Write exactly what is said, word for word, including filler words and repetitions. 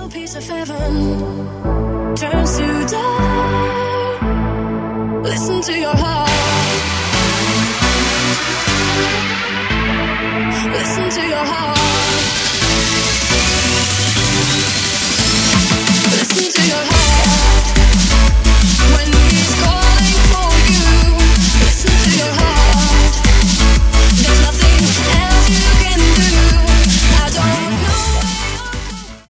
little piece of heaven turns to dark. Listen to your heart.